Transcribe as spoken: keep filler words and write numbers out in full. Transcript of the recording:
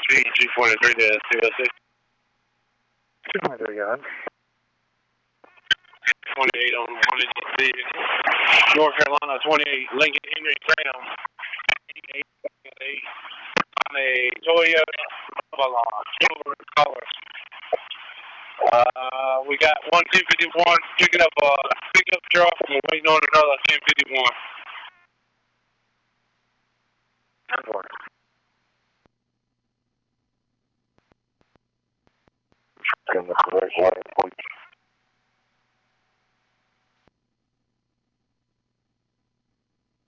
G forty-three to two oh six. two forty-three, go ahead. twenty-eight on one eighty, North Carolina, twenty-eight, Lincoln Henry Graham, eight eight on a Toyota Avalon, silver color. Uh, we got one ten fifty-one picking up a pickup truck, and we're waiting on another ten fifty-one. Four. In the correct line,